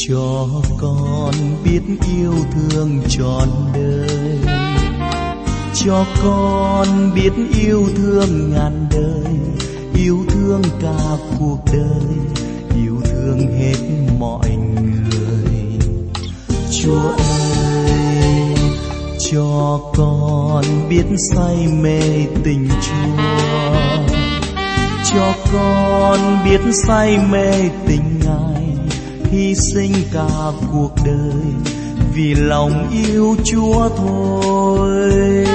cho con biết yêu thương trọn đời, cho con biết yêu thương ngàn đời, yêu thương cả cuộc đời, yêu thương hết mọi người. Chúa ơi, cho con biết say mê tình Chúa, cho con biết say mê tình Ngài, hy sinh cả cuộc đời vì lòng yêu Chúa thôi.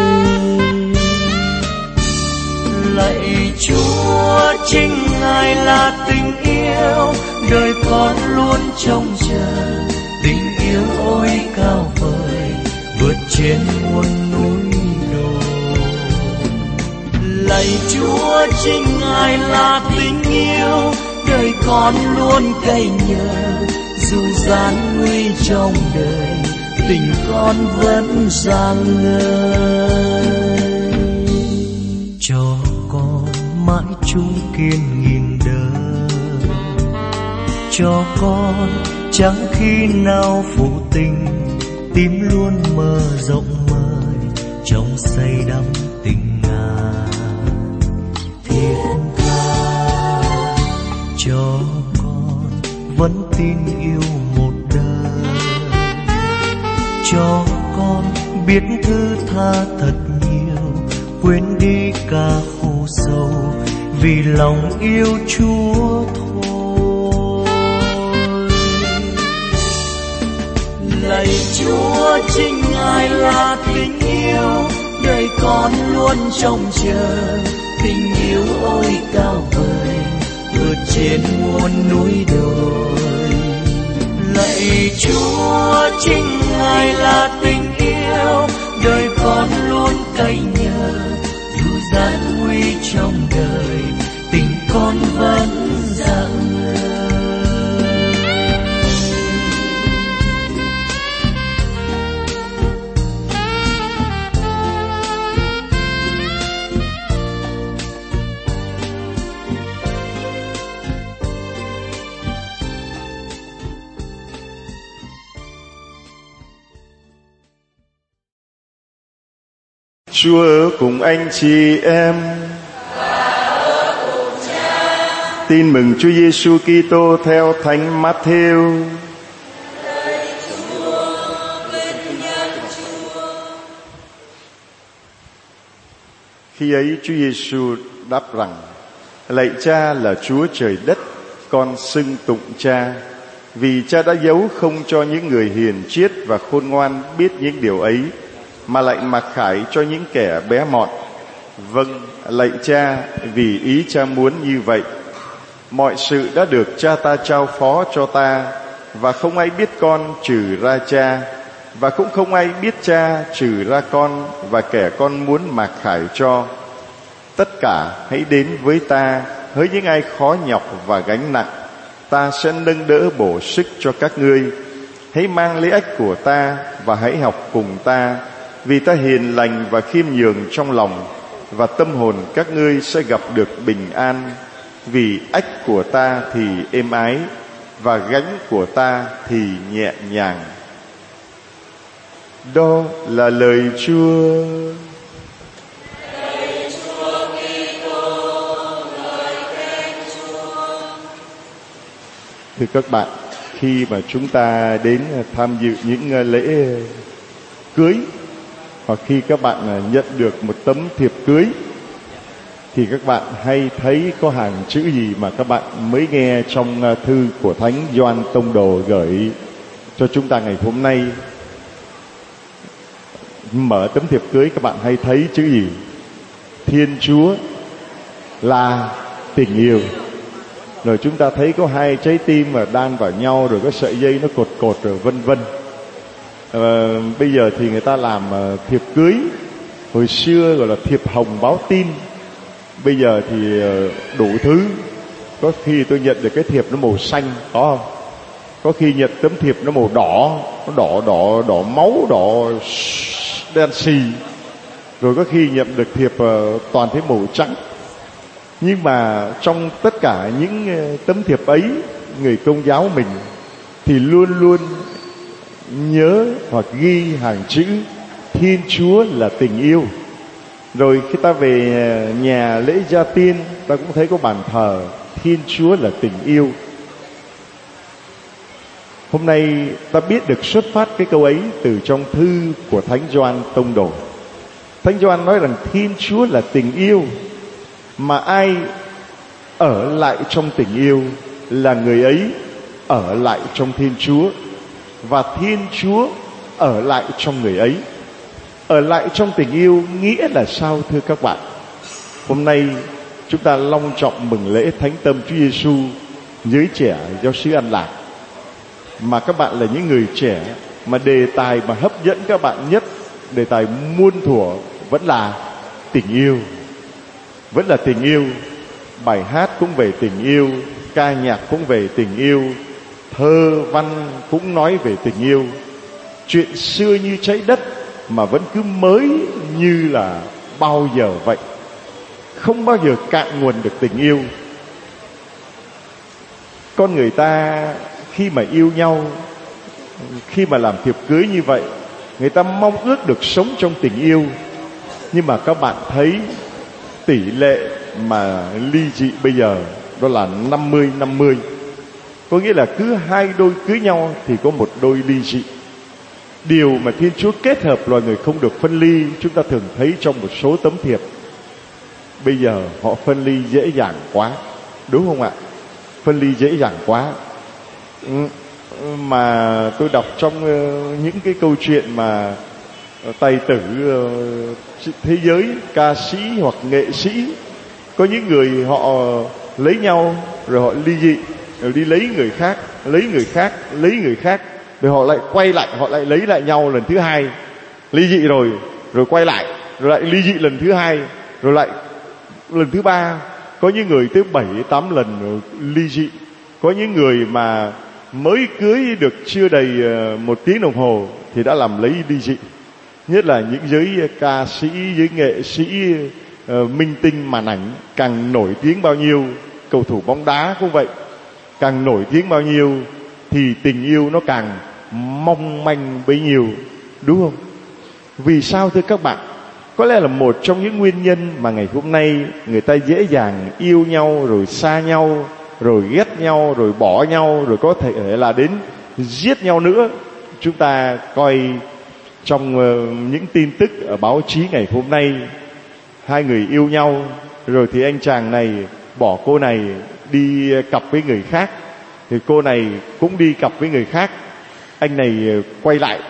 Lạy Chúa, chính Ngài là tình yêu, đời con luôn trông chờ. Tình yêu ôi cao vời, vượt trên muôn núi đồi. Lạy Chúa, chính Ngài là tình yêu, đời con luôn cậy nhờ. Dù gian nguy trong đời, tình con vẫn rạng ngời. Cho con mãi chung kiên nghìn đời, cho con chẳng khi nào phụ tình, tim luôn mơ rộng mời trong say đắm tình Ngài thiết tha. Cho con vẫn tin yêu một đời, cho con biết thứ tha thật nhiều, quên đi cả khổ sầu vì lòng yêu Chúa thôi. Lạy Chúa, chính Ngài là tình yêu, đời con luôn trông chờ. Tình yêu ôi cao vời, vượt trên muôn núi đồi. Lạy Chúa, chính Ngài là tình yêu, đời con luôn cậy nhờ. Dù gian nguy trong đời, tình con vẫn rạng ngời. Chúa ở cùng anh chị em. Tin mừng Chúa Giêsu Kitô theo Thánh Matthew. Khi ấy Chúa Giêsu đáp rằng: Lạy Cha là Chúa trời đất, con xưng tụng Cha, vì Cha đã giấu không cho những người hiền triết và khôn ngoan biết những điều ấy, mà lại mặc khải cho những kẻ bé mọn. Vâng, lạy Cha, vì ý Cha muốn như vậy. Mọi sự đã được Cha ta trao phó cho ta, và không ai biết con trừ ra Cha, và cũng không ai biết Cha trừ ra con và kẻ con muốn mặc khải cho. Tất cả hãy đến với ta, hỡi những ai khó nhọc và gánh nặng, ta sẽ nâng đỡ bổ sức cho các ngươi. Hãy mang lấy ách của ta và hãy học cùng ta, vì ta hiền lành và khiêm nhường trong lòng, và tâm hồn các ngươi sẽ gặp được bình an. Vì ách của ta thì êm ái, và gánh của ta thì nhẹ nhàng. Đó là lời Chúa. Thưa các bạn, khi mà chúng ta đến tham dự những lễ cưới, hoặc khi các bạn nhận được một tấm thiệp cưới, thì các bạn hay thấy có hàng chữ gì mà các bạn mới nghe trong thư của Thánh Gioan Tông Đồ gửi cho chúng ta ngày hôm nay. Mở tấm thiệp cưới các bạn hay thấy chữ gì? Thiên Chúa là tình yêu. Rồi chúng ta thấy có hai trái tim mà đan vào nhau, rồi có sợi dây nó cột rồi vân vân. Bây giờ thì người ta làm thiệp cưới, hồi xưa gọi là thiệp hồng báo tin, bây giờ thì đủ thứ. Có khi tôi nhận được cái thiệp nó màu xanh, có không? Có khi nhận tấm thiệp nó màu đỏ, nó đỏ máu, đỏ đen xì. Rồi có khi nhận được thiệp toàn thấy màu trắng. Nhưng mà trong tất cả những tấm thiệp ấy, người Công giáo mình thì luôn luôn nhớ hoặc ghi hàng chữ Thiên Chúa là tình yêu. Rồi khi ta về nhà lễ Gia Tiên, ta cũng thấy có bàn thờ Thiên Chúa là tình yêu. Hôm nay ta biết được xuất phát cái câu ấy từ trong thư của Thánh Gioan Tông Đồ. Thánh Gioan nói rằng Thiên Chúa là tình yêu, mà ai ở lại trong tình yêu là người ấy ở lại trong Thiên Chúa, và Thiên Chúa ở lại trong người ấy. Ở lại trong tình yêu nghĩa là sao thưa các bạn? Hôm nay chúng ta long trọng mừng lễ Thánh Tâm Chúa Giêsu giới trẻ giáo xứ An Lạc. Mà các bạn là những người trẻ, mà đề tài mà hấp dẫn các bạn nhất, đề tài muôn thuở vẫn là tình yêu. Vẫn là tình yêu. Bài hát cũng về tình yêu, ca nhạc cũng về tình yêu, thơ văn cũng nói về tình yêu. Chuyện xưa như trái đất mà vẫn cứ mới như là bao giờ vậy, không bao giờ cạn nguồn được tình yêu. Con người ta khi mà yêu nhau, khi mà làm thiệp cưới như vậy, người ta mong ước được sống trong tình yêu. Nhưng mà các bạn thấy tỷ lệ mà ly dị bây giờ đó là 50-50. Có nghĩa là cứ 2 đôi cưới nhau thì có 1 đôi ly dị. Điều mà Thiên Chúa kết hợp loài người không được phân ly, chúng ta thường thấy trong một số tấm thiệp. Bây giờ họ phân ly dễ dàng quá, đúng không ạ? Phân ly dễ dàng quá. Mà tôi đọc trong những cái câu chuyện mà tài tử thế giới, ca sĩ hoặc nghệ sĩ, có những người họ lấy nhau rồi họ ly dị, rồi đi lấy người khác, lấy người khác, lấy người khác, rồi họ lại quay lại, họ lại lấy lại nhau lần thứ hai. Ly dị rồi quay lại, rồi lại ly dị lần thứ hai, rồi lại lần thứ ba. Có những người tới 7-8 lần ly dị. Có những người mà mới cưới được chưa đầy 1 tiếng đồng hồ thì đã làm lấy ly dị. Nhất là những giới ca sĩ, giới nghệ sĩ, minh tinh màn ảnh, càng nổi tiếng bao nhiêu, cầu thủ bóng đá cũng vậy, càng nổi tiếng bao nhiêu thì tình yêu nó càng mong manh bấy nhiêu, đúng không? Vì sao thưa các bạn? Có lẽ là một trong những nguyên nhân mà ngày hôm nay người ta dễ dàng yêu nhau, rồi xa nhau, rồi ghét nhau, rồi bỏ nhau, rồi có thể là đến giết nhau nữa. Chúng ta coi trong những tin tức ở báo chí ngày hôm nay, 2 người yêu nhau, rồi thì anh chàng này bỏ cô này đi cặp với người khác, thì cô này cũng đi cặp với người khác. Anh này quay lại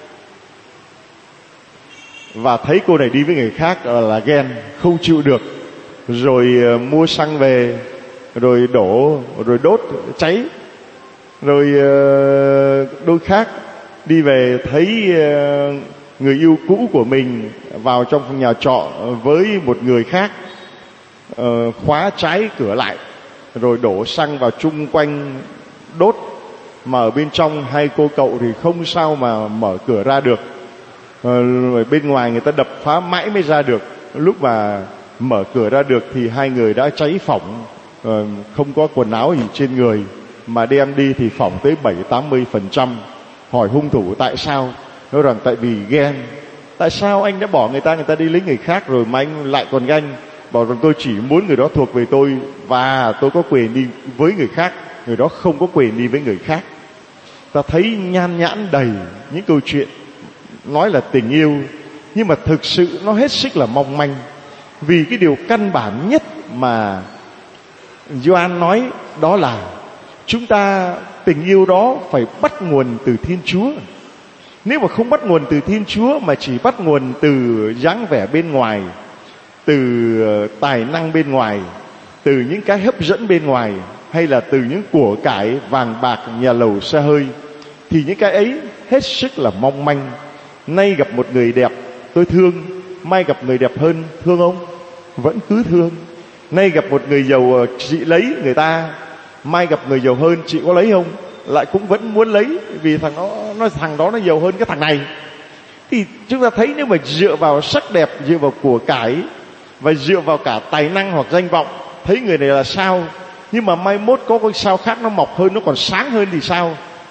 và thấy cô này đi với người khác là ghen, không chịu được, rồi mua xăng về, rồi đổ, rồi đốt, cháy. Rồi đôi khác đi về thấy người yêu cũ của mình vào trong nhà trọ với một người khác, khóa trái cửa lại, rồi đổ xăng vào chung quanh đốt. Mà ở bên trong 2 cô cậu thì không sao mà mở cửa ra được. Ở bên ngoài người ta đập phá mãi mới ra được. Lúc mà mở cửa ra được thì 2 người đã cháy phỏng, không có quần áo gì trên người, mà đem đi thì phỏng tới 70-80%. Hỏi hung thủ tại sao? Nói rằng tại vì ghen. Tại sao anh đã bỏ người ta đi lấy người khác rồi mà anh lại còn ganh? Bảo rằng tôi chỉ muốn người đó thuộc về tôi và tôi có quyền đi với người khác, người đó không có quyền đi với người khác. Ta thấy nhan nhãn đầy những câu chuyện nói là tình yêu, nhưng mà thực sự nó hết sức là mong manh. Vì cái điều căn bản nhất mà Gioan nói đó là chúng ta tình yêu đó phải bắt nguồn từ Thiên Chúa. Nếu mà không bắt nguồn từ Thiên Chúa mà chỉ bắt nguồn từ dáng vẻ bên ngoài, từ tài năng bên ngoài, từ những cái hấp dẫn bên ngoài, hay là từ những của cải vàng bạc nhà lầu xe hơi, thì những cái ấy hết sức là mong manh. Nay gặp một người đẹp tôi thương, mai gặp người đẹp hơn, thương không? Vẫn cứ thương. Nay gặp một người giàu chị lấy người ta, mai gặp người giàu hơn chị có lấy không? Lại cũng vẫn muốn lấy, vì thằng đó nó giàu hơn cái thằng này. Thì chúng ta thấy nếu mà dựa vào sắc đẹp, dựa vào của cải và dựa vào cả tài năng hoặc danh vọng, thấy người này là sao, nhưng mà mai mốt có cái sao khác nó mọc hơn, nó còn sáng hơn thì sao?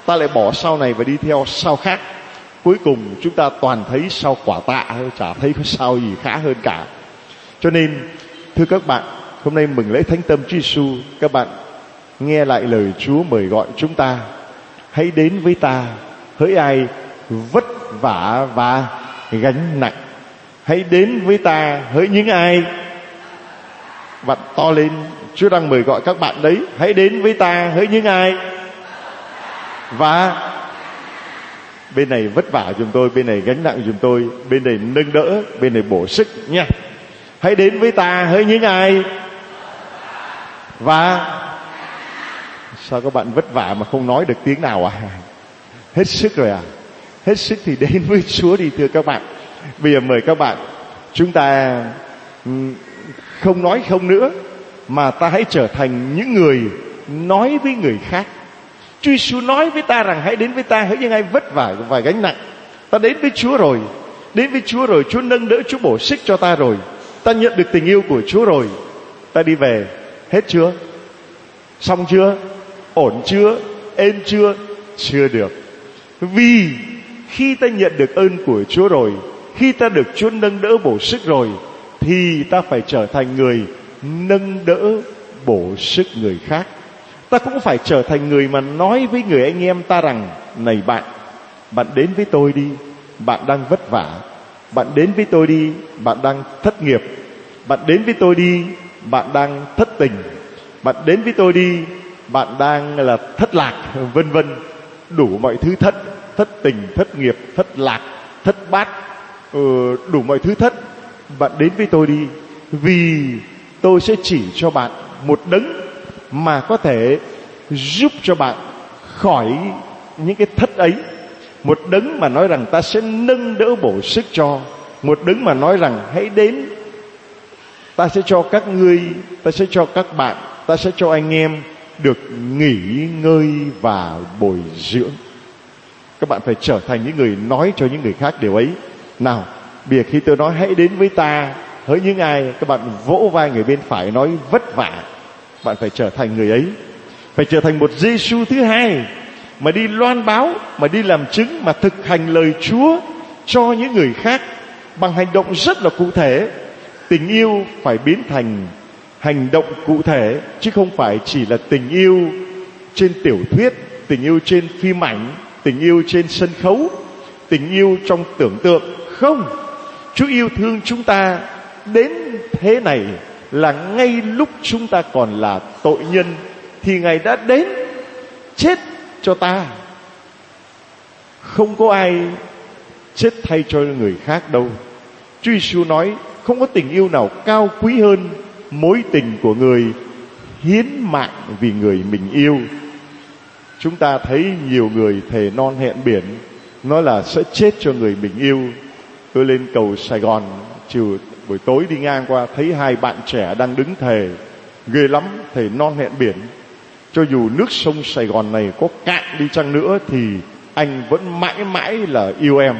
ta lại bỏ sau này và đi theo sau khác. Cuối cùng chúng ta toàn thấy sau quả tạ, chả thấy có sau gì khá hơn cả. Cho nên thưa các bạn, hôm nay mừng lễ Thánh Tâm Chúa Giêsu, các bạn nghe lại lời Chúa mời gọi chúng ta: hãy đến với ta, hỡi ai vất vả và gánh nặng. Hãy đến với ta, hỡi những ai. Vặn to lên, Chúa đang mời gọi các bạn đấy. Hãy đến với ta, hỡi những ai. Và bên này vất vả giùm tôi, bên này gánh nặng giùm tôi, bên này nâng đỡ, bên này bổ sức nha. Hãy đến với ta, hỡi những ai. Và sao các bạn vất vả mà không nói được tiếng nào à? Hết sức rồi à? Hết sức thì đến với Chúa đi thưa các bạn. Bây giờ mời các bạn, chúng ta không nói không nữa, mà ta hãy trở thành những người nói với người khác. Chúa Giêsu nói với ta rằng hãy đến với ta, hỡi những ai vất vả và gánh nặng. Ta đến với Chúa rồi, đến với Chúa rồi, Chúa nâng đỡ, Chúa bổ sức cho ta rồi. Ta nhận được tình yêu của Chúa rồi. Ta đi về, hết chưa? Xong chưa? Ổn chưa? Êm chưa? Chưa được. Vì khi ta nhận được ơn của Chúa rồi, khi ta được Chúa nâng đỡ bổ sức rồi, thì ta phải trở thành người nâng đỡ bổ sức người khác. Ta cũng phải trở thành người mà nói với người anh em ta rằng: này bạn đến với tôi đi, bạn đang vất vả. Bạn đến với tôi đi, bạn đang thất nghiệp. Bạn đến với tôi đi, bạn đang thất tình. Bạn đến với tôi đi, bạn đang là thất lạc, vân vân. Đủ mọi thứ thất, thất tình, thất nghiệp, thất lạc, thất bát, đủ mọi thứ thất. Bạn đến với tôi đi, vì tôi sẽ chỉ cho bạn một đấng mà có thể giúp cho bạn khỏi những cái thất ấy. Một đấng mà nói rằng ta sẽ nâng đỡ bổ sức cho. Một đấng mà nói rằng hãy đến, ta sẽ cho các ngươi, ta sẽ cho các bạn, ta sẽ cho anh em được nghỉ ngơi và bồi dưỡng. Các bạn phải trở thành những người nói cho những người khác điều ấy. Nào, bây giờ khi tôi nói hãy đến với ta, hỡi những ai, các bạn vỗ vai người bên phải nói vất vả. Bạn phải trở thành người ấy. Phải trở thành một Giêsu thứ hai, mà đi loan báo, mà đi làm chứng, mà thực hành lời Chúa cho những người khác bằng hành động rất là cụ thể. Tình yêu phải biến thành hành động cụ thể, chứ không phải chỉ là tình yêu trên tiểu thuyết, tình yêu trên phim ảnh, tình yêu trên sân khấu, tình yêu trong tưởng tượng. Không, Chúa yêu thương chúng ta đến thế này là ngay lúc chúng ta còn là tội nhân thì Ngài đã đến chết cho ta. Không có ai chết thay cho người khác đâu. Chúa Giêsu nói không có tình yêu nào cao quý hơn mối tình của người hiến mạng vì người mình yêu. Chúng ta thấy nhiều người thề non hẹn biển, nói là sẽ chết cho người mình yêu. Tôi lên cầu Sài Gòn chiều buổi tối đi ngang qua, thấy hai bạn trẻ đang đứng thề, ghê lắm, thề non hẹn biển. Cho dù nước sông Sài Gòn này có cạn đi chăng nữa thì anh vẫn mãi mãi là yêu em.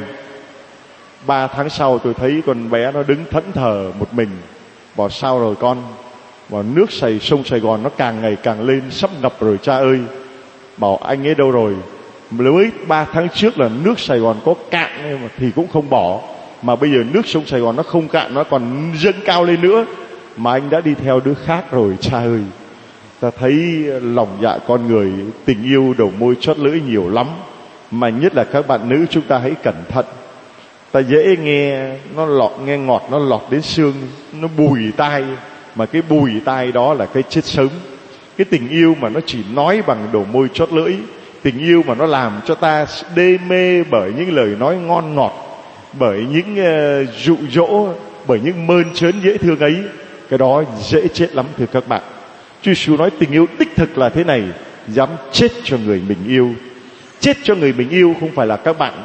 3 tháng sau tôi thấy con bé nó đứng thẫn thờ một mình. Bảo sao rồi con? Bảo nước sông Sài Gòn nó càng ngày càng lên, sắp ngập rồi cha ơi. Bảo anh ấy đâu rồi? Mới 3 tháng trước là nước Sài Gòn có cạn thì cũng không bỏ, mà bây giờ nước sông Sài Gòn nó không cạn, nó còn dâng cao lên nữa, mà anh đã đi theo đứa khác rồi cha ơi. Ta thấy lòng dạ con người, tình yêu đầu môi chót lưỡi nhiều lắm. Mà nhất là các bạn nữ, chúng ta hãy cẩn thận. Ta dễ nghe nghe ngọt nó lọt đến xương, nó bùi tai, mà cái bùi tai đó là cái chết sớm. Cái tình yêu mà nó chỉ nói bằng đầu môi chót lưỡi, tình yêu mà nó làm cho ta đê mê bởi những lời nói ngon ngọt, bởi những dụ dỗ, bởi những mơn trớn dễ thương ấy, cái đó dễ chết lắm thưa các bạn. Chúa Giêsu nói tình yêu đích thực là thế này: dám chết cho người mình yêu. Chết cho người mình yêu không phải là các bạn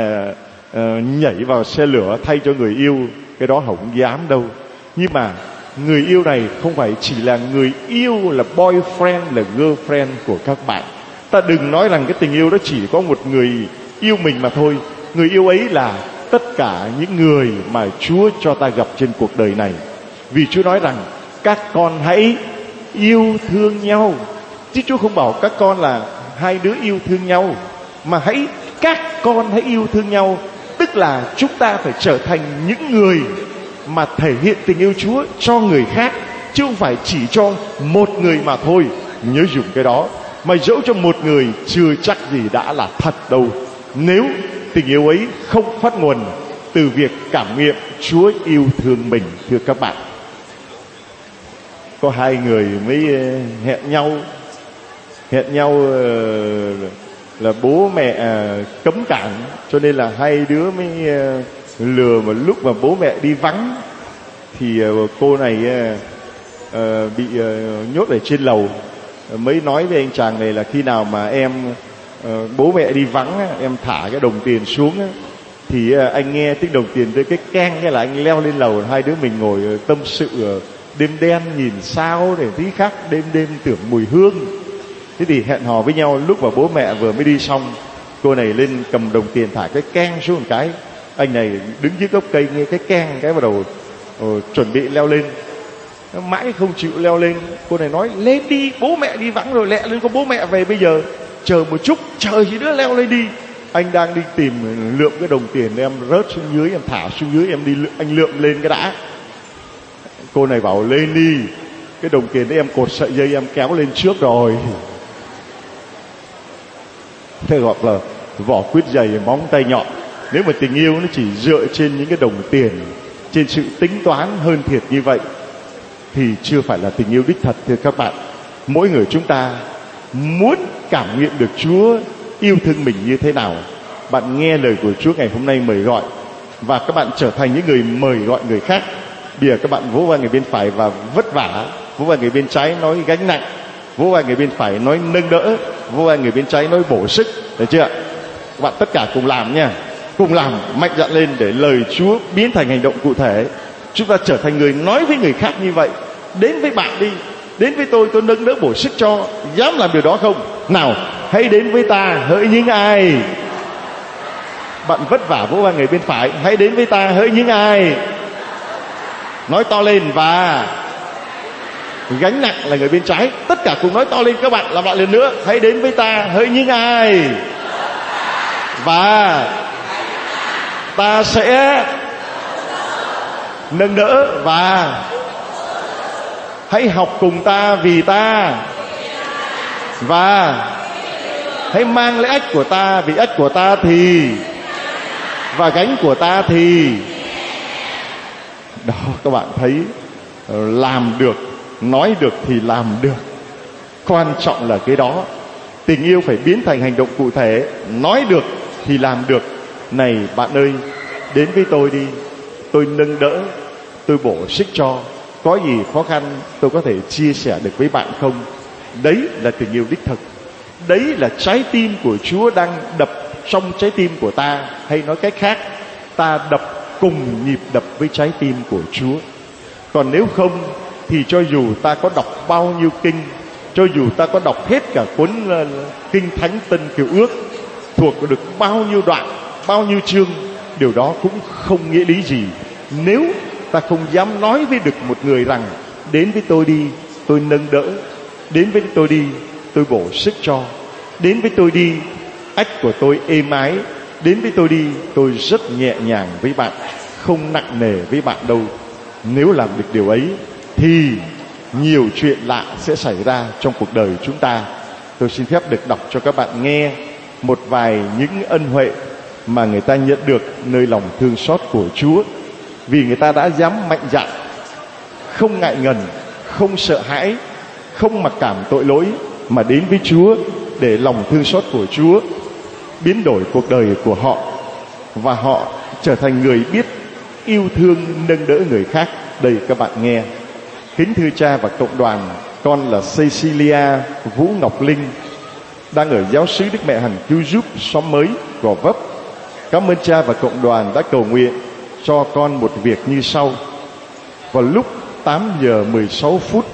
nhảy vào xe lửa thay cho người yêu, cái đó không dám đâu. Nhưng mà người yêu này không phải chỉ là người yêu, là boyfriend, là girlfriend của các bạn. Ta đừng nói rằng cái tình yêu đó chỉ có một người yêu mình mà thôi. Người yêu ấy là tất cả những người mà Chúa cho ta gặp trên cuộc đời này. Vì Chúa nói rằng các con hãy yêu thương nhau, chứ Chúa không bảo các con là hai đứa yêu thương nhau. mà các con hãy yêu thương nhau. Tức là chúng ta phải trở thành những người mà thể hiện tình yêu Chúa cho người khác, chứ không phải chỉ cho một người mà thôi. Nhớ dùng cái đó. Mà dẫu cho một người chưa chắc gì đã là thật đâu, nếu tình yêu ấy không phát nguồn từ việc cảm nghiệm Chúa yêu thương mình. Thưa các bạn, có hai người mới hẹn nhau là bố mẹ cấm cản, cho nên là hai đứa mới lừa. Một lúc mà bố mẹ đi vắng thì cô này bị nhốt ở trên lầu, mới nói với anh chàng này là khi nào mà bố mẹ đi vắng, em thả cái đồng tiền xuống thì anh nghe tiếng đồng tiền tới cái keng, cái là anh leo lên lầu. Hai đứa mình ngồi tâm sự đêm đen nhìn sao để tí khác đêm tưởng mùi hương. Thế thì hẹn hò với nhau, lúc mà bố mẹ vừa mới đi xong, cô này lên cầm đồng tiền thả cái keng xuống một cái, anh này đứng dưới gốc cây nghe cái keng cái bắt đầu chuẩn bị leo lên, mãi không chịu leo lên. Cô này nói lên đi, bố mẹ đi vắng rồi, lẹ lên, có bố mẹ về bây giờ, chờ một chút, chờ gì nữa, leo lên đi. Anh đang đi tìm lượm cái đồng tiền, em rớt xuống dưới, em thả xuống dưới, anh lượm lên cái đã. Cô này bảo lên đi, cái đồng tiền đấy em cột sợi dây em kéo lên trước rồi. Thế gọi là vỏ quýt dày móng tay nhọn. Nếu mà tình yêu nó chỉ dựa trên những cái đồng tiền, trên sự tính toán hơn thiệt như vậy thì chưa phải là tình yêu đích thật. Thưa các bạn, mỗi người chúng ta muốn cảm nghiệm được Chúa yêu thương mình như thế nào, bạn nghe lời của Chúa ngày hôm nay mời gọi, và các bạn trở thành những người mời gọi người khác. Bây giờ các bạn vỗ vai người bên phải và vất vả, vỗ vai người bên trái nói gánh nặng, vỗ vai người bên phải nói nâng đỡ, vỗ vai người bên trái nói bổ sức. Được chưa? Các bạn tất cả cùng làm nha, cùng làm mạnh dạn lên để lời Chúa biến thành hành động cụ thể. Chúng ta trở thành người nói với người khác như vậy. Đến với bạn đi, đến với tôi nâng đỡ bổ sức cho. Dám làm điều đó không? Nào, hãy đến với ta hỡi những ai. Bạn vất vả vỗ vai người bên phải, hãy đến với ta hỡi những ai. Nói to lên. Và gánh nặng là người bên trái. Tất cả cùng nói to lên các bạn, làm lại lần nữa. Hãy đến với ta hỡi những ai. Và ta sẽ nâng đỡ. Và hãy học cùng ta vì ta. Và hãy mang lấy ách của ta vì ách của ta thì, và gánh của ta thì. Đó, các bạn thấy, làm được, nói được thì làm được. Quan trọng là cái đó. Tình yêu phải biến thành hành động cụ thể. Nói được thì làm được. Này bạn ơi, đến với tôi đi, tôi nâng đỡ, tôi bổ sức cho. Có gì khó khăn tôi có thể chia sẻ được với bạn không? Đấy là tình yêu đích thực. Đấy là trái tim của Chúa đang đập trong trái tim của ta. Hay nói cách khác, ta đập cùng nhịp đập với trái tim của Chúa. Còn nếu không thì cho dù ta có đọc bao nhiêu kinh, cho dù ta có đọc hết cả cuốn Kinh Thánh Tân Cựu Ước, thuộc được bao nhiêu đoạn, bao nhiêu chương, điều đó cũng không nghĩa lý gì nếu ta không dám nói với được một người rằng đến với tôi đi, tôi nâng đỡ. Đến với tôi đi, tôi bổ sức cho. Đến với tôi đi, ách của tôi êm ái. Đến với tôi đi, tôi rất nhẹ nhàng với bạn, không nặng nề với bạn đâu. Nếu làm được điều ấy thì nhiều chuyện lạ sẽ xảy ra trong cuộc đời chúng ta. Tôi xin phép được đọc cho các bạn nghe một vài những ân huệ mà người ta nhận được nơi lòng thương xót của Chúa. Vì người ta đã dám mạnh dạn, không ngại ngần, không sợ hãi, không mặc cảm tội lỗi mà đến với Chúa, để lòng thương xót của Chúa biến đổi cuộc đời của họ, và họ trở thành người biết yêu thương nâng đỡ người khác. Đây các bạn nghe. Kính thưa cha và cộng đoàn, con là Cecilia Vũ Ngọc Linh, đang ở giáo xứ Đức Mẹ Hằng Cứu Giúp xóm mới Gò Vấp. Cảm ơn cha và cộng đoàn đã cầu nguyện cho con một việc như sau. Vào lúc 8 giờ 16 phút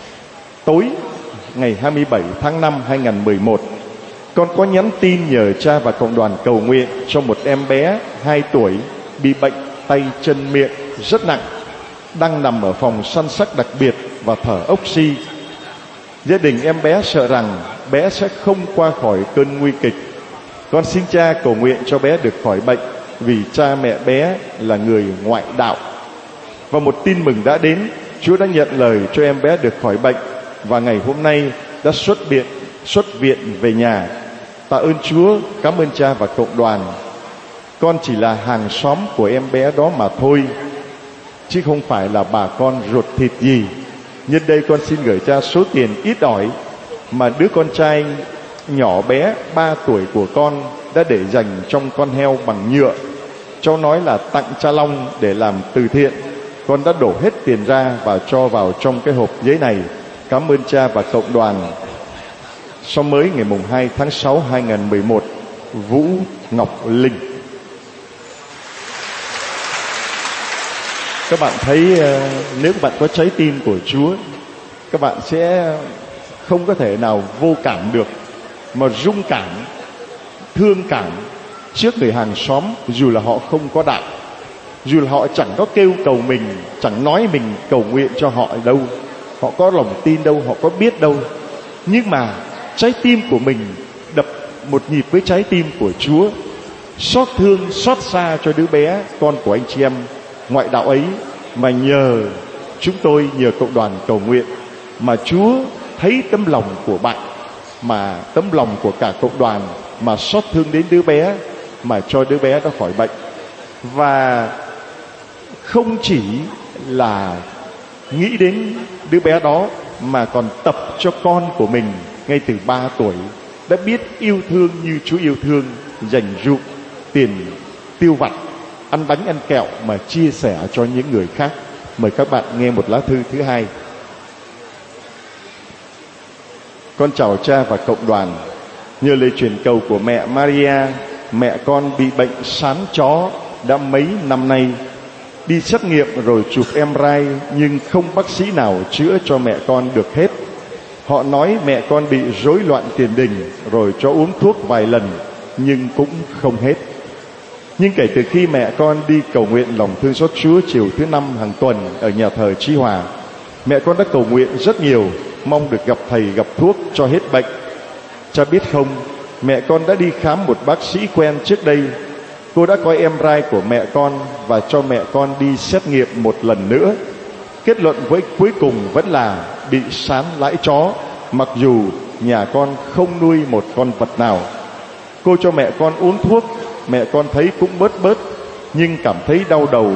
tối ngày 27 tháng 5 2011, con có nhắn tin nhờ cha và cộng đoàn cầu nguyện cho một em bé 2 tuổi bị bệnh tay chân miệng rất nặng, đang nằm ở phòng săn sắc đặc biệt và thở oxy. Gia đình em bé sợ rằng bé sẽ không qua khỏi cơn nguy kịch. Con xin Cha cầu nguyện cho bé được khỏi bệnh, vì cha mẹ bé là người ngoại đạo. Và một tin mừng đã đến, Chúa đã nhận lời cho em bé được khỏi bệnh, và ngày hôm nay đã xuất viện về nhà. Tạ ơn Chúa, cảm ơn Cha và cộng đoàn. Con chỉ là hàng xóm của em bé đó mà thôi, chứ không phải là bà con ruột thịt gì. Nhân đây con xin gửi Cha số tiền ít ỏi mà đứa con trai nhỏ bé 3 tuổi của con đã để dành trong con heo bằng nhựa. Cháu nói là tặng cha Long để làm từ thiện. Con đã đổ hết tiền ra và cho vào trong cái hộp giấy này. Cảm ơn Cha và cộng đoàn. Số mới ngày mùng 2 tháng 6 2011, Vũ Ngọc Linh. Các bạn thấy nếu các bạn có trái tim của Chúa, các bạn sẽ không có thể nào vô cảm được, mà rung cảm, thương cảm trước người hàng xóm, dù là họ không có đạo, dù là họ chẳng có kêu cầu mình, chẳng nói mình cầu nguyện cho họ đâu, họ có lòng tin đâu, họ có biết đâu. Nhưng mà trái tim của mình đập một nhịp với trái tim của Chúa, xót thương, xót xa cho đứa bé con của anh chị em ngoại đạo ấy. Mà nhờ chúng tôi, nhờ cộng đoàn cầu nguyện, mà Chúa thấy tấm lòng của bạn, mà tấm lòng của cả cộng đoàn, mà xót thương đến đứa bé, mà cho đứa bé nó khỏi bệnh. Và không chỉ là nghĩ đến đứa bé đó, mà còn tập cho con của mình ngay từ 3 tuổi đã biết yêu thương như Chúa yêu thương, dành dụm tiền tiêu vặt, ăn bánh ăn kẹo mà chia sẻ cho những người khác. Mời các bạn nghe một lá thư thứ hai. Con chào Cha và cộng đoàn. Nhờ lời truyền cầu của mẹ Maria, mẹ con bị bệnh sán chó đã mấy năm nay. Đi xét nghiệm rồi chụp MRI nhưng không bác sĩ nào chữa cho mẹ con được hết. Họ nói mẹ con bị rối loạn tiền đình, rồi cho uống thuốc vài lần nhưng cũng không hết. Nhưng kể từ khi mẹ con đi cầu nguyện lòng thương xót Chúa chiều thứ 5 hàng tuần ở nhà thờ Chí Hòa, mẹ con đã cầu nguyện rất nhiều, mong được gặp thầy gặp thuốc cho hết bệnh. Cha biết không, mẹ con đã đi khám một bác sĩ quen trước đây. Cô đã coi MRI của mẹ con và cho mẹ con đi xét nghiệm một lần nữa. Kết luận với cuối cùng vẫn là bị sán lãi chó, mặc dù nhà con không nuôi một con vật nào. Cô cho mẹ con uống thuốc, mẹ con thấy cũng bớt, nhưng cảm thấy đau đầu,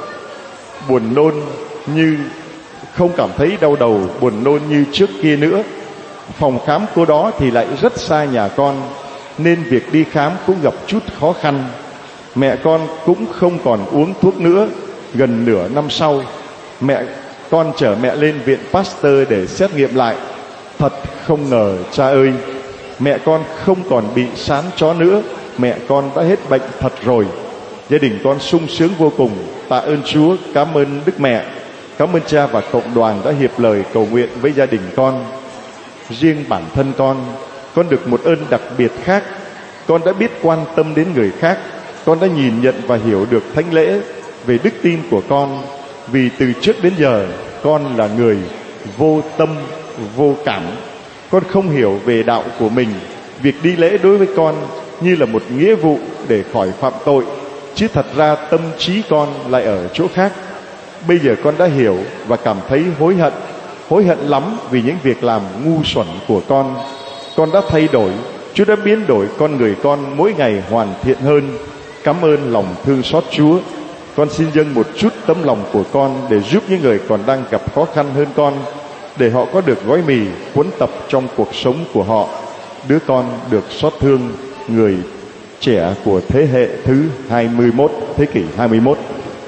buồn nôn, như không cảm thấy đau đầu, buồn nôn như trước kia nữa. Phòng khám cô đó thì lại rất xa nhà con, nên việc đi khám cũng gặp chút khó khăn. Mẹ con cũng không còn uống thuốc nữa. Gần nửa năm sau, mẹ con chở mẹ lên viện Pasteur để xét nghiệm lại. Thật không ngờ cha ơi, mẹ con không còn bị sán chó nữa, mẹ con đã hết bệnh thật rồi. Gia đình con sung sướng vô cùng. Tạ ơn Chúa, cảm ơn Đức Mẹ, cảm ơn Cha và cộng đoàn đã hiệp lời cầu nguyện với gia đình con. Riêng bản thân con được một ơn đặc biệt khác. Con đã biết quan tâm đến người khác. Con đã nhìn nhận và hiểu được thánh lễ về đức tin của con. Vì từ trước đến giờ con là người vô tâm, vô cảm. Con không hiểu về đạo của mình. Việc đi lễ đối với con như là một nghĩa vụ để khỏi phạm tội, chứ thật ra tâm trí con lại ở chỗ khác. Bây giờ con đã hiểu và cảm thấy hối hận lắm vì những việc làm ngu xuẩn của con. Con đã thay đổi, Chúa đã biến đổi con người con mỗi ngày hoàn thiện hơn. Cảm ơn lòng thương xót Chúa. Con xin dâng một chút tấm lòng của con để giúp những người còn đang gặp khó khăn hơn con, để họ có được gói mì cuốn tập trong cuộc sống của họ. Đứa con được xót thương, người trẻ của thế hệ thứ 21, thế kỷ 21.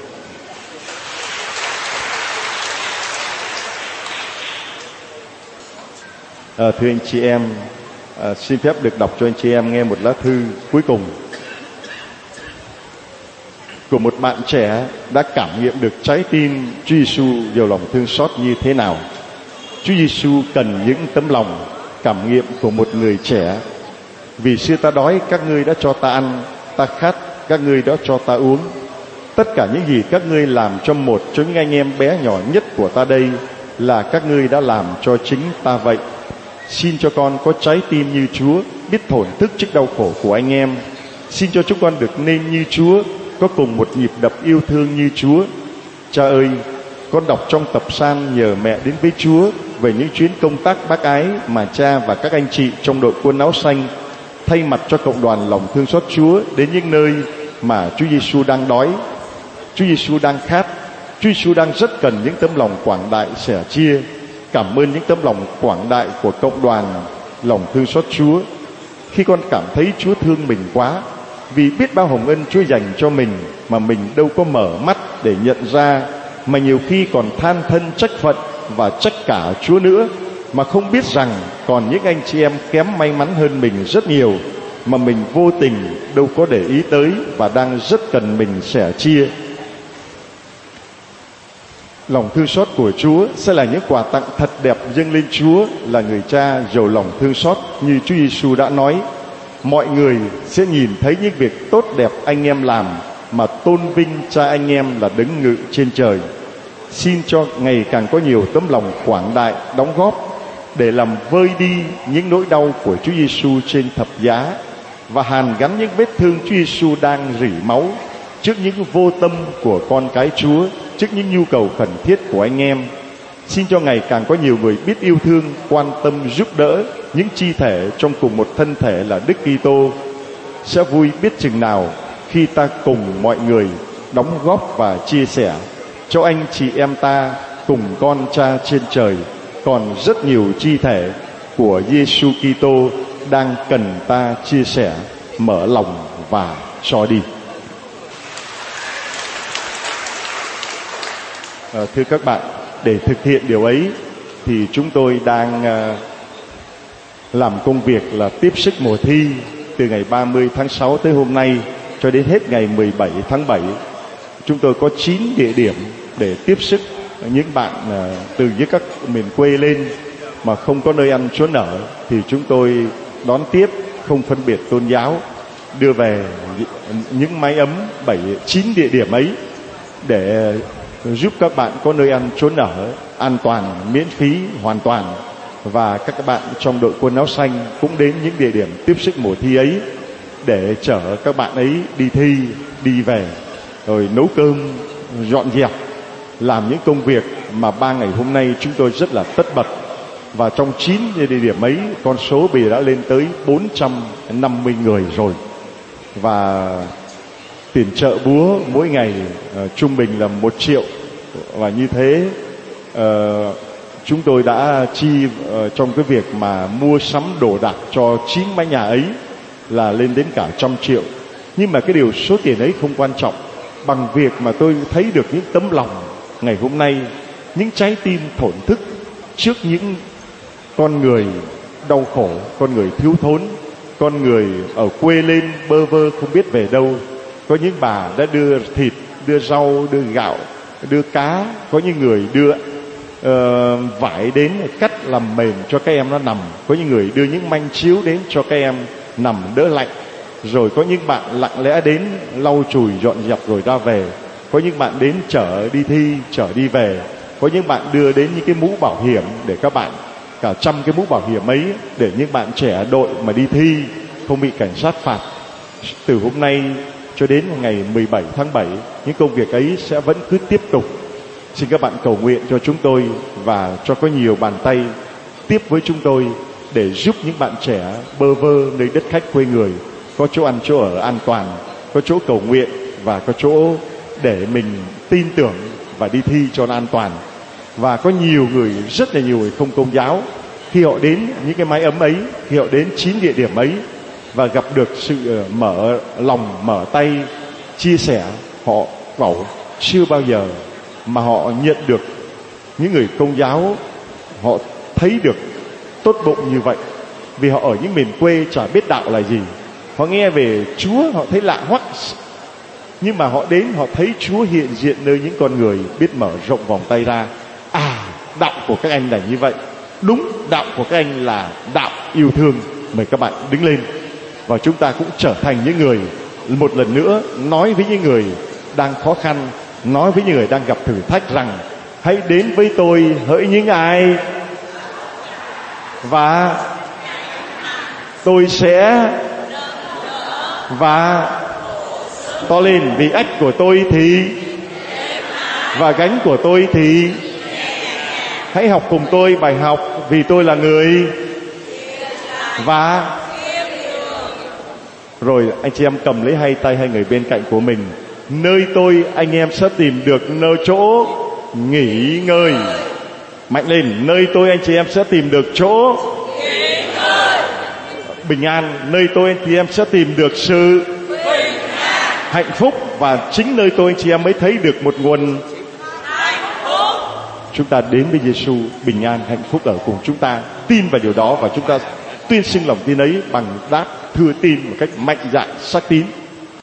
Thưa anh chị em, xin phép được đọc cho anh chị em nghe một lá thư cuối cùng của một bạn trẻ đã cảm nghiệm được trái tim Chúa Giêsu giàu lòng thương xót như thế nào. Chúa Giêsu cần những tấm lòng cảm nghiệm của một người trẻ. Vì xưa ta đói, các ngươi đã cho ta ăn, ta khát, các ngươi đã cho ta uống. Tất cả những gì các ngươi làm cho một trong những anh em bé nhỏ nhất của ta đây là các ngươi đã làm cho chính ta vậy. Xin cho con có trái tim như Chúa, biết thổn thức trước đau khổ của anh em. Xin cho chúng con được nên như Chúa, có cùng một nhịp đập yêu thương như Chúa. Cha ơi, con đọc trong tập san nhờ mẹ đến với Chúa về những chuyến công tác bác ái mà cha và các anh chị trong đội quân áo xanh thay mặt cho cộng đoàn lòng thương xót Chúa đến những nơi mà Chúa Giêsu đang đói, Chúa Giêsu đang khát, Chúa Giêsu đang rất cần những tấm lòng quảng đại sẻ chia. Cảm ơn những tấm lòng quảng đại của cộng đoàn lòng thương xót Chúa. Khi con cảm thấy Chúa thương mình quá, vì biết bao hồng ân Chúa dành cho mình mà mình đâu có mở mắt để nhận ra, mà nhiều khi còn than thân trách phận và trách cả Chúa nữa, mà không biết rằng còn những anh chị em kém may mắn hơn mình rất nhiều mà mình vô tình đâu có để ý tới và đang rất cần mình sẻ chia. Lòng thương xót của Chúa sẽ là những quà tặng thật đẹp dâng lên Chúa là người cha giàu lòng thương xót, như Chúa Giêsu đã nói. Mọi người sẽ nhìn thấy những việc tốt đẹp anh em làm mà tôn vinh cha anh em là đứng ngự trên trời. Xin cho ngày càng có nhiều tấm lòng quảng đại đóng góp để làm vơi đi những nỗi đau của Chúa Giêsu trên thập giá và hàn gắn những vết thương Chúa Giêsu đang rỉ máu trước những vô tâm của con cái Chúa, trước những nhu cầu khẩn thiết của anh em. Xin cho ngày càng có nhiều người biết yêu thương, quan tâm, giúp đỡ những chi thể trong cùng một thân thể là Đức Kitô. Sẽ vui biết chừng nào khi ta cùng mọi người đóng góp và chia sẻ cho anh chị em ta cùng con Cha trên trời. Còn rất nhiều chi thể của Giêsu Kitô đang cần ta chia sẻ, mở lòng và cho đi. Thưa các bạn, để thực hiện điều ấy thì chúng tôi đang làm công việc là tiếp sức mùa thi từ ngày 30 tháng 6 tới hôm nay cho đến hết ngày 17 tháng 7. Chúng tôi có 9 địa điểm để tiếp sức những bạn từ dưới các miền quê lên mà không có nơi ăn chốn ở, thì chúng tôi đón tiếp không phân biệt tôn giáo, đưa về những mái ấm 9 địa điểm ấy để giúp các bạn có nơi ăn chốn ở an toàn, miễn phí, hoàn toàn. Và các bạn trong đội quân áo xanh cũng đến những địa điểm tiếp sức mùa thi ấy để chở các bạn ấy đi thi, đi về, rồi nấu cơm, dọn dẹp, làm những công việc mà 3 ngày hôm nay chúng tôi rất là tất bật. Và trong 9 địa điểm ấy, con số bây giờ đã lên tới 450 người rồi. Và tiền trợ búa mỗi ngày trung bình là 1 triệu. Và như thế chúng tôi đã chi trong cái việc mà mua sắm đồ đạc cho 9 mái nhà ấy là lên đến cả 100 triệu. Nhưng mà cái điều số tiền ấy không quan trọng bằng việc mà tôi thấy được những tấm lòng ngày hôm nay, những trái tim thổn thức trước những con người đau khổ, con người thiếu thốn, con người ở quê lên bơ vơ không biết về đâu. Có những bà đã đưa thịt, đưa rau, đưa gạo, đưa cá. Có những người đưa vải đến cắt làm mềm cho các em nó nằm. Có những người đưa những manh chiếu đến cho các em nằm đỡ lạnh. Rồi có những bạn lặng lẽ đến lau chùi dọn dẹp rồi ra về. Có những bạn đến chở đi thi, chở đi về. Có những bạn đưa đến những cái mũ bảo hiểm để các bạn, cả 100 cái mũ bảo hiểm ấy, để những bạn trẻ đội mà đi thi không bị cảnh sát phạt. Từ hôm nay cho đến ngày 17 tháng 7, những công việc ấy sẽ vẫn cứ tiếp tục. Xin các bạn cầu nguyện cho chúng tôi và cho có nhiều bàn tay tiếp với chúng tôi để giúp những bạn trẻ bơ vơ nơi đất khách quê người có chỗ ăn chỗ ở an toàn, có chỗ cầu nguyện và có chỗ để mình tin tưởng và đi thi cho nó an toàn. Và có nhiều người, rất là nhiều người không công giáo, khi họ đến những cái mái ấm ấy, khi họ đến 9 địa điểm ấy và gặp được sự mở lòng, mở tay, chia sẻ, họ bảo chưa bao giờ mà họ nhận được những người công giáo, họ thấy được tốt bụng như vậy. Vì họ ở những miền quê chả biết đạo là gì. Họ nghe về Chúa họ thấy lạ hoắc, nhưng mà họ đến họ thấy Chúa hiện diện nơi những con người biết mở rộng vòng tay ra. À, đạo của các anh là như vậy. Đúng, đạo của các anh là đạo yêu thương. Mời các bạn đứng lên. Và chúng ta cũng trở thành những người một lần nữa nói với những người đang khó khăn, nói với những người đang gặp thử thách rằng hãy đến với tôi hỡi những ai và tôi sẽ và to lên, vì ách của tôi thì và gánh của tôi thì hãy học cùng tôi bài học, vì tôi là người và rồi anh chị em cầm lấy hai tay hai người bên cạnh của mình. Nơi tôi anh em sẽ tìm được nơi chỗ nghỉ ngơi. Mạnh lên, nơi tôi anh chị em sẽ tìm được chỗ bình an. Nơi tôi anh chị em sẽ tìm được sự hạnh phúc. Và chính nơi tôi anh chị em mới thấy được một nguồn hạnh phúc. Chúng ta đến với Giêsu, bình an hạnh phúc ở cùng chúng ta. Tin vào điều đó và chúng ta tuyên xưng lòng tin ấy bằng đáp thưa tin một cách mạnh dạn xác tín.